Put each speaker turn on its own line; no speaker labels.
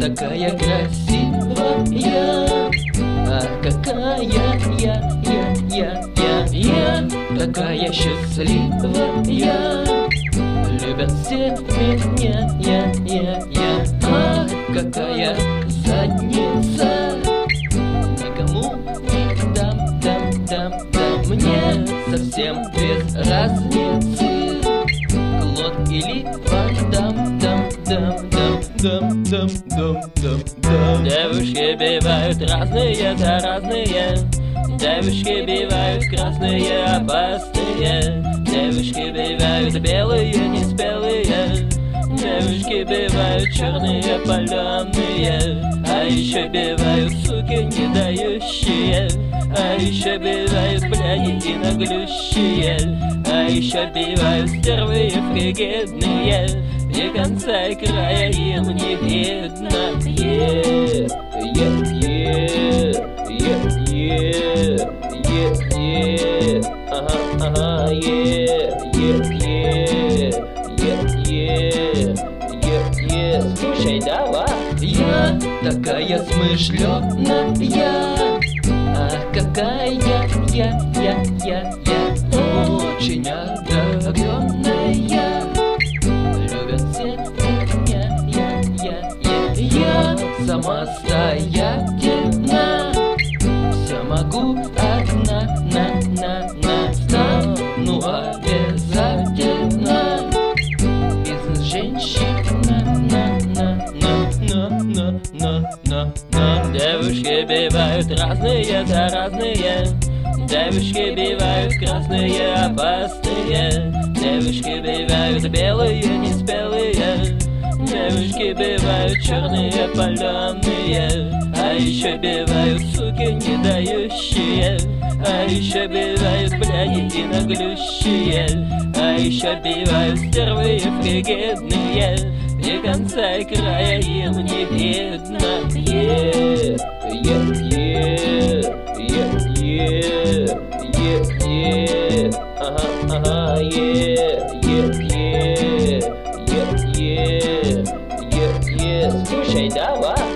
такая красивая, ах, какая я такая счастливая, любят все меня, ах, какая задница, никому не дам, мне совсем без разницы, Клод или Ван Дам. Девушки бывают разные, да разные. Девушки бывают красные, опасные. Девушки бывают белые, неспелые. Девушки бывают черные, паленые. А еще бывают суки не дающие. А еще бывают бляди и наглющие. А еще бывают стервы фригидные. И конца и края им не видно. Слушай, давай. Я такая смышленая, ах, какая я очень одаренная, любят все меня, я самостоятельна, все могу одна, стану обязательно бизнес-женщина, Девушки бывают разные, да разные. Девушки бывают красные, опасные. Девушки бывают белые, неспелые. Девушки бывают черные, паленые. А еще бывают суки не дающие. А еще бывают бляди и наглющие. А еще бывают стервы фригидные. И конца и края им не видно. Слушай, давай.